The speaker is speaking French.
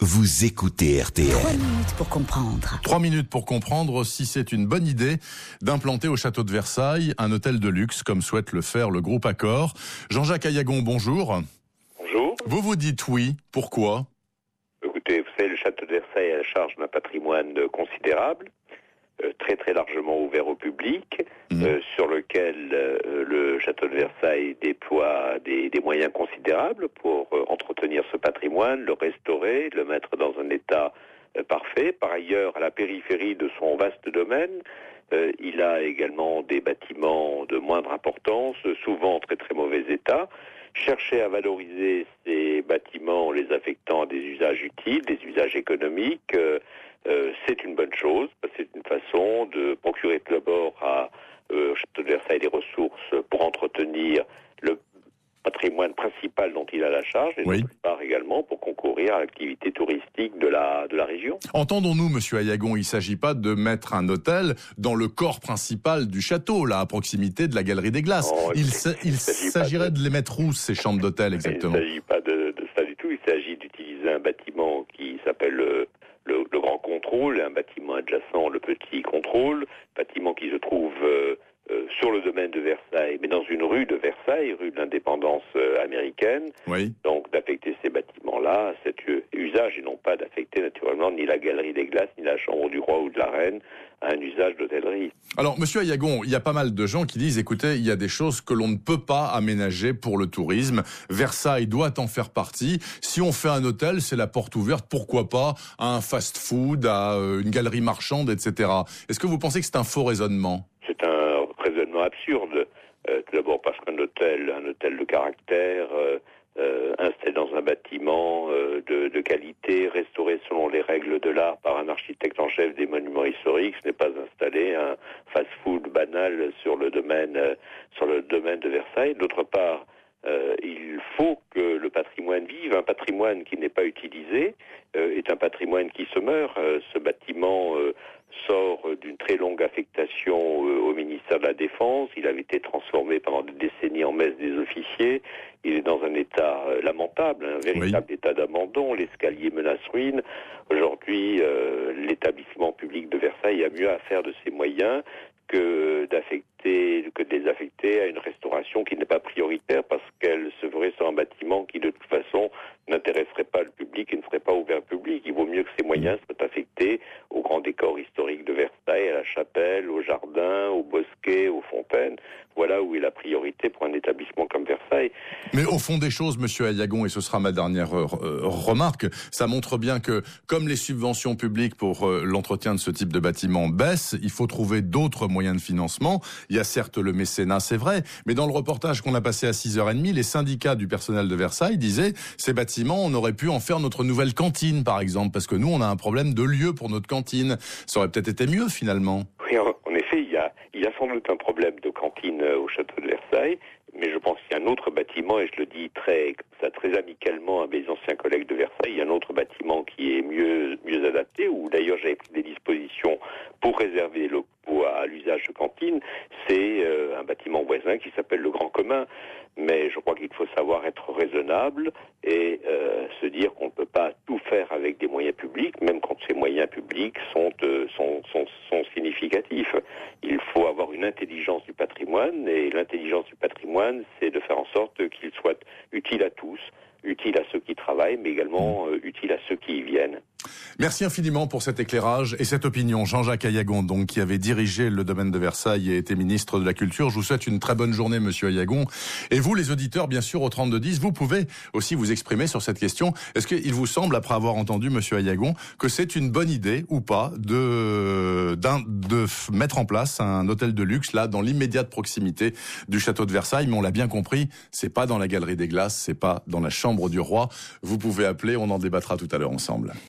Vous écoutez RTL. 3 minutes pour comprendre. 3 minutes pour comprendre si c'est une bonne idée d'implanter au château de Versailles un hôtel de luxe comme souhaite le faire le groupe Accor. Jean-Jacques Ayagon, bonjour. Bonjour. Vous vous dites oui, pourquoi ? Écoutez, vous savez, le château de Versailles est à la charge d'un patrimoine considérable, très très largement ouvert au public, sur lequel le château de Versailles déploie des moyens considérables pour entretenir ce patrimoine, le restaurer, le mettre dans un état parfait. Par ailleurs, à la périphérie de son vaste domaine, il a également des bâtiments de moindre importance, souvent en très très mauvais état. Chercher à valoriser ces bâtiments en les affectant à des usages utiles, des usages économiques, c'est une bonne chose. C'est une façon de procurer d'abord au château de Versailles des ressources pour entretenir le patrimoine principal dont il a la charge, et d'autre part également pour concourir à l'activité touristique de la région. Entendons-nous, monsieur Ayagon, il ne s'agit pas de mettre un hôtel dans le corps principal du château, là, à proximité de la Galerie des Glaces. Non, il s'agirait de les mettre où, ces chambres d'hôtel, exactement ? Il ne s'agit pas de ça du tout. Il s'agit d'utiliser un bâtiment qui s'appelle le Grand Contrôle, un bâtiment adjacent, le Petit Contrôle, bâtiment qui se trouve sur le domaine de Versailles, mais dans une rue de Versailles, rue de l'indépendance américaine. Oui. Donc d'affecter ces bâtiments-là à cet usage, et non pas d'affecter naturellement ni la Galerie des Glaces, ni la Chambre du Roi ou de la Reine à un usage d'hôtellerie. Alors, monsieur Ayagon, il y a pas mal de gens qui disent, écoutez, il y a des choses que l'on ne peut pas aménager pour le tourisme. Versailles doit en faire partie. Si on fait un hôtel, c'est la porte ouverte, pourquoi pas, à un fast-food, à une galerie marchande, etc. Est-ce que vous pensez que c'est un faux raisonnement ? C'est un raisonnement absurde. Tout d'abord parce qu'un hôtel de caractère, installé dans un bâtiment de qualité, restauré selon les règles de l'art par un architecte en chef des monuments historiques, ce n'est pas installer un fast-food banal sur le domaine de Versailles. D'autre part, il faut que le patrimoine vive. Un patrimoine qui n'est pas utilisé est un patrimoine qui se meurt. Ce bâtiment sort d'une très longue affectation au ministère de la Défense. Il avait été transformé pendant des décennies en messe des officiers. Il est dans un état lamentable, un véritable état d'abandon. L'escalier menace ruine. Aujourd'hui, l'établissement public de Versailles a mieux à faire de ses moyens que de les affecter à une restauration qui n'est pas prioritaire, parce qu'elle se ferait sur un bâtiment qui de toute façon n'intéresserait pas le public et ne serait pas ouvert au public. Il vaut mieux que ces moyens soient affectés au grand décor historique de Versailles, à la chapelle, au jardin, au bosquet, aux fontaines. Voilà où est la priorité pour un établissement comme Versailles. Mais au fond des choses, monsieur Ayagon, et ce sera ma dernière remarque, ça montre bien que, comme les subventions publiques pour l'entretien de ce type de bâtiment baissent, il faut trouver d'autres moyens de financement. Il y a certes le mécénat, c'est vrai, mais dans le reportage qu'on a passé à 6h30, les syndicats du personnel de Versailles disaient, ces bâtiments, on aurait pu en faire notre nouvelle cantine, par exemple, parce que nous, on a un problème de lieu pour notre cantine. Ça aurait peut-être été mieux, finalement. Oui, en effet, il y a sans doute un problème de cantine au château de Versailles, mais je pense qu'il y a un autre bâtiment, et je le dis très amicalement à mes anciens collègues de Versailles, il y a un autre bâtiment qui est mieux adapté, où d'ailleurs j'avais pris des dispositions pour réserver les locaux à l'usage de cantine. C'est un bâtiment voisin qui s'appelle le Grand Commun. Mais je crois qu'il faut savoir être raisonnable et se dire qu'on ne peut pas tout faire avec des moyens publics, même quand ces moyens publics sont significatifs. Il faut avoir une intelligence du patrimoine, et l'intelligence du patrimoine, c'est de faire en sorte qu'il soit utile à tous, utile à ceux qui travaillent, mais également utile à ceux qui y viennent. Merci infiniment pour cet éclairage et cette opinion. Jean-Jacques Ayagon, donc, qui avait dirigé le domaine de Versailles et était ministre de la Culture. Je vous souhaite une très bonne journée, monsieur Ayagon. Et vous, les auditeurs, bien sûr, au 3210, vous pouvez aussi vous exprimer sur cette question. Est-ce qu'il vous semble, après avoir entendu monsieur Ayagon, que c'est une bonne idée ou pas de mettre en place un hôtel de luxe, là, dans l'immédiate proximité du château de Versailles? Mais on l'a bien compris, c'est pas dans la Galerie des Glaces, c'est pas dans la Chambre du Roi. Vous pouvez appeler, on en débattra tout à l'heure ensemble.